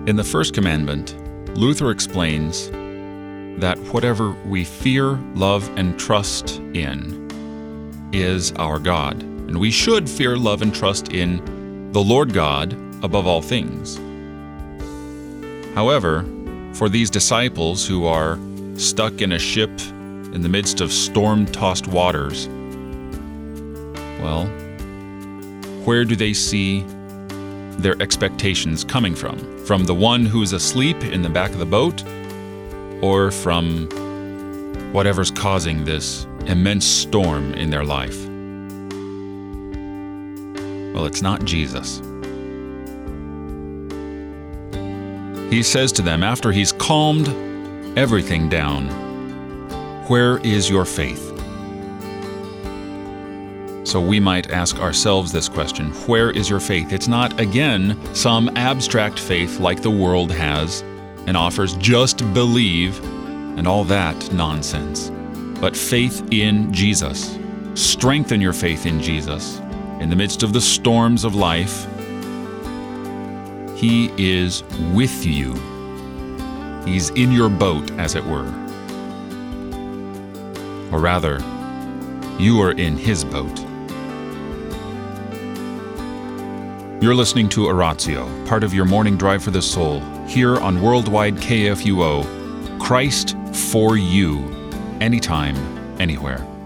In the first commandment, Luther explains that whatever we fear, love, and trust in is our God. And we should fear, love, and trust in the Lord God above all things. However, for these disciples who are stuck in a ship in the midst of storm-tossed waters, well, where do they see their expectations coming from? From the one who's asleep in the back of the boat, or from whatever's causing this immense storm in their life? Well, it's not Jesus. He says to them, after he's calmed everything down, "Where is your faith?" So we might ask ourselves this question: where is your faith? It's not, again, some abstract faith like the world has and offers, just believe and all that nonsense. But faith in Jesus. Strengthen your faith in Jesus. In the midst of the storms of life, He is with you. He's in your boat, as it were. Or rather, you are in His boat. You're listening to Oratio, part of your morning drive for the soul, here on Worldwide KFUO. Christ for you, anytime, anywhere.